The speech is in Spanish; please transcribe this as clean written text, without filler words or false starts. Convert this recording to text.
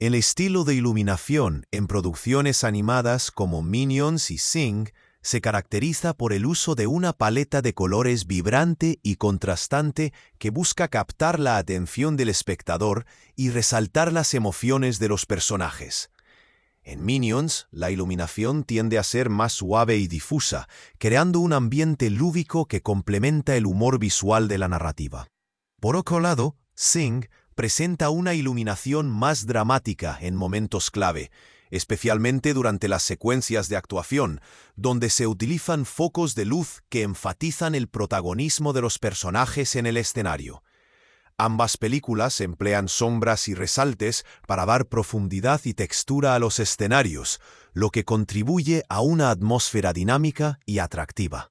El estilo de iluminación en producciones animadas como Minions y Sing se caracteriza por el uso de una paleta de colores vibrante y contrastante que busca captar la atención del espectador y resaltar las emociones de los personajes. En Minions, la iluminación tiende a ser más suave y difusa, creando un ambiente lúdico que complementa el humor visual de la narrativa. Por otro lado, Sing presenta una iluminación más dramática en momentos clave, especialmente durante las secuencias de actuación, donde se utilizan focos de luz que enfatizan el protagonismo de los personajes en el escenario. Ambas películas emplean sombras y resaltes para dar profundidad y textura a los escenarios, lo que contribuye a una atmósfera dinámica y atractiva.